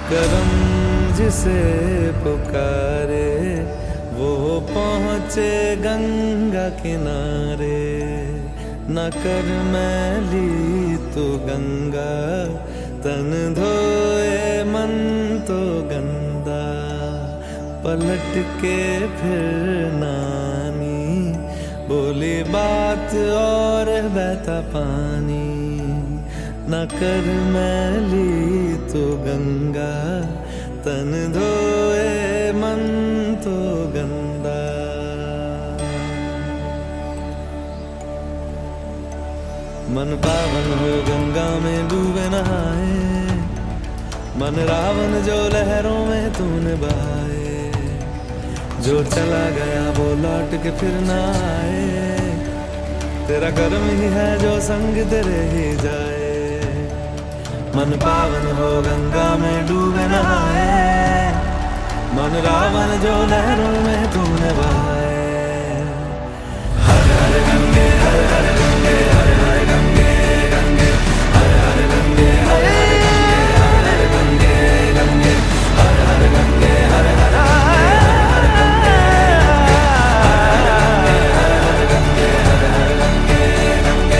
करम जिसे पुकारे वो पहुँचे गंगा किनारे। न कर मैली तू गंगा तन धोए मन तो गंदा। पलट के फिर नानी बोली बात और बहता पानी। न कर मैली तू गंगा तन धोए मन तो गंदा। मन पावन हो गंगा में डूबे नहाए। मन रावण जो लहरों में तूने बहाए। जो चला गया वो लौट के फिर ना आए। तेरा कर्म ही है जो संग तेरे ही जाए। मन पावन हो गंगा में डूबे नहाए। मन रावण जो लहरों में तूने बहाए। हर हर गंगे हर हर गंगे हर हर गंगे गंगे हर हर गंगे हर हर गंगे गंगे हर हर गंगे हर हर गंगे हर हर गंगे गंगे।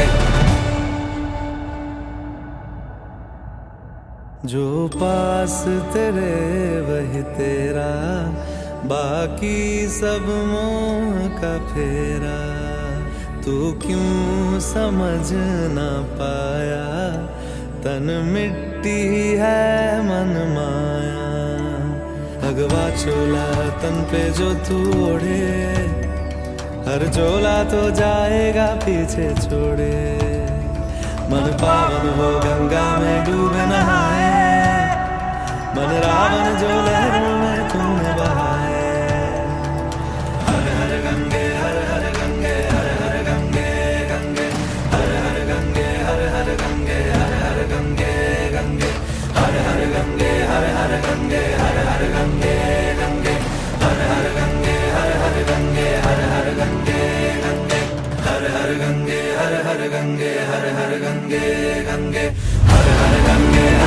जो पास तेरे वही तेरा बाकी सब मोह का फेरा। तू क्यों समझ ना पाया तन मिट्टी है मन माया। भगवा चोला तन पे जो तू ओढ़े हर चोला तो जाएगा पीछे छोड़े। मन पावन हो गंगा में डूबे नहाए। मन रावण जो लहरों में तूने बहाए। हर हर गंगे हर हर गंगे हर हर गंगे गंगे हर हर गंगे हर हर गंगे हर हर गंगे गंगे हर हर गंगे हर हर गंगे हर हर गंगे गंगे हर हर गंगे हर हर गंगे हर हर गंगे गंगे हर हर गंगे हर हर गंगे हर हर गंगे गंगे हर हर गंगे